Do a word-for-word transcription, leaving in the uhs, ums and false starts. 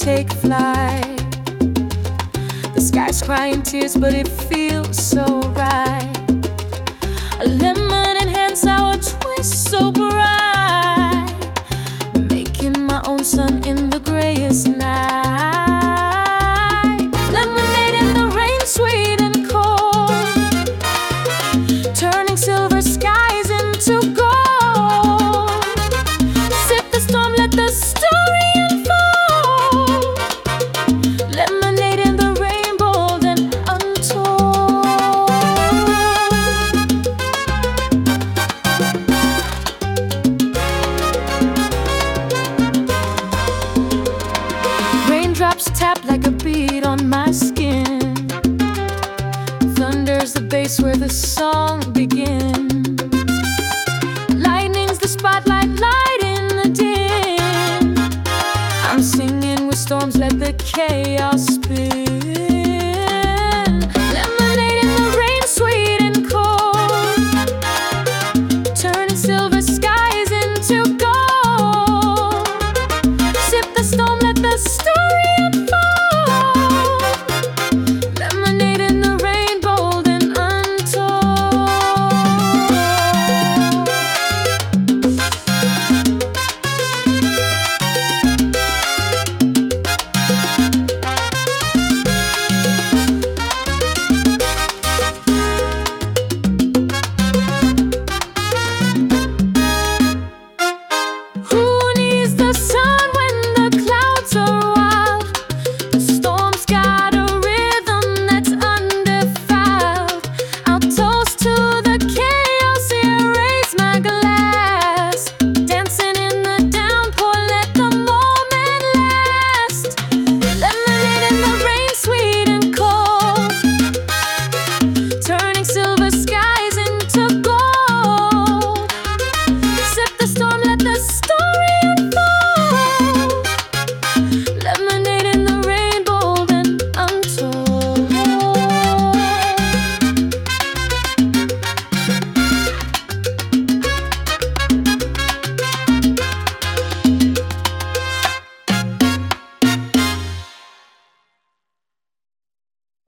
take flight. The sky's crying tears, but it feels so right. A lemon enhanced sour twist so bright, making my own sun in the grayest night. Lemonade in the rain, sweet and cold, turning silver skies into gold. Sip the storm, let the story unfold. Lemonade in the rain, bold and untold. Raindrops tap like a beat on my skin. Thunder's the bass where the song begins. Lightning's the spotlight, light in the dim. I'm singing with storms, let the chaos